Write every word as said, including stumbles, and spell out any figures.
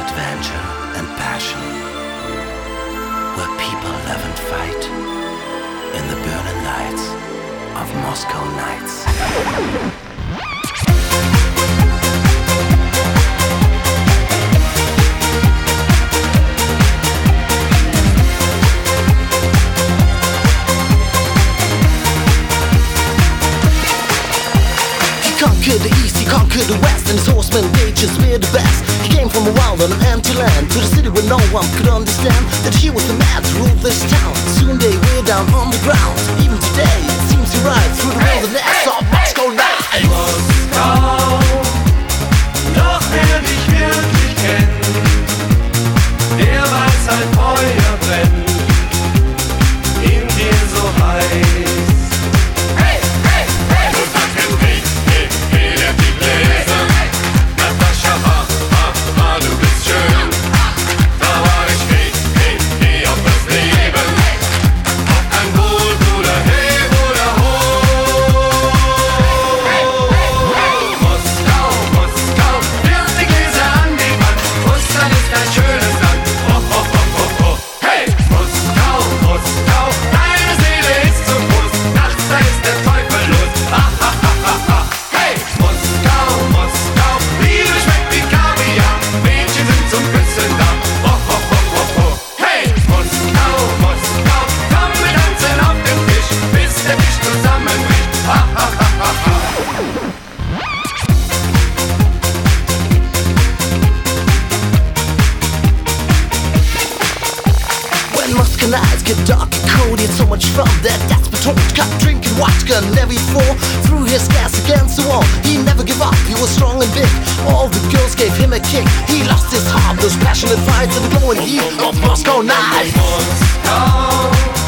adventure and passion, where people live and fight in the burning lights of Moscow nights. Conquered the east, he conquered the west, and his horsemen, they just were the best. He came from a wild on an empty land, to the city where no one could understand that he was the man to rule this town. Soon they were down on the ground. Even today, it seems he rides through the wilderness of Moscow nights. Moskau, doch wer dich wirklich kennt, der weiß, ein Feuer brennt in dir so heiß. Nights get dark and cold, he had so much fun that that's been told. Kept drinking vodka, never fall threw his gas against the wall. He never gave up, he was strong and big. All the girls gave him a kick. He lost his heart, those passionate fights in the glowing heat of Moscow nights. Moskau.